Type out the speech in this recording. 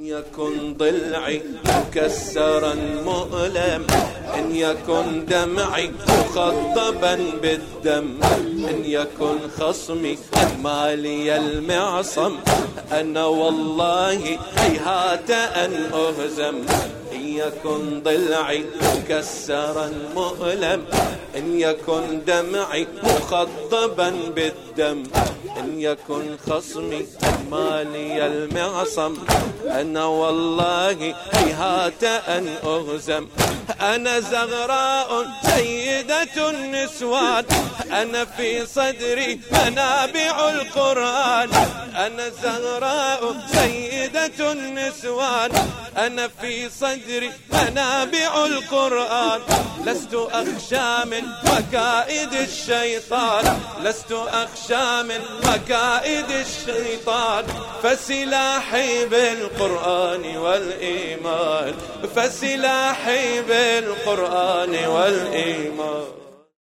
يكن ضلعي مكسرا مؤلم، إن يكن دمعي مخضبا بالدم، إن يكن خصمي مالي المعصم، أنا والله هيهات أن أهزم. إن يكن ضلعي مكسرا مؤلم، إن يكن دمعي مخضبا بالدم، إن يكن خصمي مالي المعصم، أنا والله هيهات أن أهزم. أنا زغراء سيدة النسوان، أنا في صدري منابع القرآن، أنا زغراء سيدة النسوان، أنا في صدري منابع القرآن. لست أخشى من مكائد الشيطان، لست أخشى من مكائد الشيطان، فسلاحي بالقرآن والإيمان، فسلاحي بالقرآن والإيمان.